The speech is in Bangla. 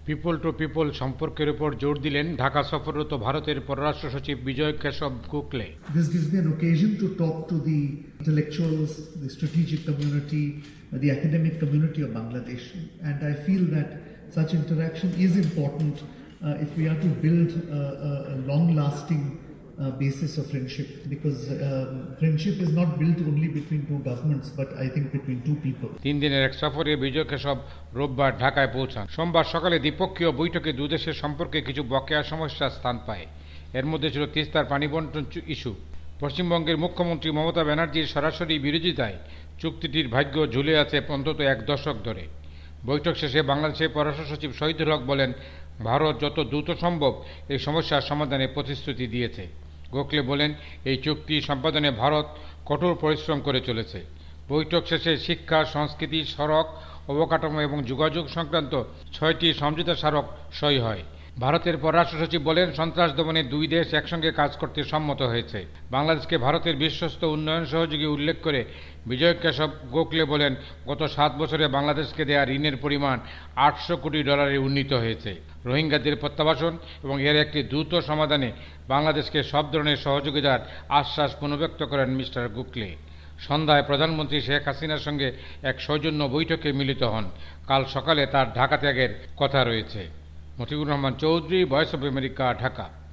পিপল টু পিপল সম্পর্কের উপর জোর দিলেন ঢাকা সফররত ভারতের পররাষ্ট্র সচিব বিজয় Keshab Gokhale. This gives me an occasion to talk to the intellectuals, the strategic community, the academic community of Bangladesh, and I feel that such interaction is important if we are to build a long-lasting basis of friendship, because friendship is not built only between two governments, but I think between two people. 3 দিনের এক সফরে বিজয় কেশব রোববার ঢাকায় পৌঁছান। সোমবার সকালে দ্বিপক্ষীয় বৈঠকে দুদেশের সম্পর্কে কিছু বকেয়া সমস্যা স্থান পায়। এর মধ্যে ছিল তিস্তার পানি বন্টন ইস্যু। পশ্চিমবঙ্গের মুখ্যমন্ত্রী মমতা ব্যানার্জির সরাসরি বিরোধিতায় চুক্তিটির ভাগ্য ঝুলে আছে অন্তত এক দশক ধরে। বৈঠক শেষে বাংলাদেশের পররাষ্ট্র সচিব শহীদুল হক বলেন, ভারত যত দ্রুত সম্ভব এই সমস্যার সমাধানে প্রতিশ্রুতি দিয়েছে। গোখলে বলেন, এই চুক্তি সম্পাদনে ভারত কঠোর পরিশ্রম করে চলেছে। বৈঠক শেষে শিক্ষা, সংস্কৃতি, সড়ক, অবকাঠামো এবং যোগাযোগ সংক্রান্ত 6টি সমঝোতা স্মারক সই হয়। ভারতের পররাষ্ট্র সচিব বলেন, সন্ত্রাস দমনে দুই দেশ একসঙ্গে কাজ করতে সম্মত হয়েছে। বাংলাদেশকে ভারতের বিশ্বস্ত উন্নয়ন সহযোগী উল্লেখ করে বিজয় কেশব গোখলে বলেন, গত 7 বছরে বাংলাদেশকে দেয়া ঋণের পরিমাণ $800 কোটি উন্নীত হয়েছে। রোহিঙ্গাদের প্রত্যাবাসন এবং এর একটি দ্রুত সমাধানে বাংলাদেশকে সব ধরনের সহযোগিতার আশ্বাস পুনর্ব্যক্ত করেন মিস্টার গোখলে। সন্ধ্যায় প্রধানমন্ত্রী শেখ হাসিনার সঙ্গে এক সৌজন্য বৈঠকে মিলিত হন। কাল সকালে তার ঢাকা ত্যাগের কথা রয়েছে। Motiur Rahman Chowdhury, Voice of America, Dhaka.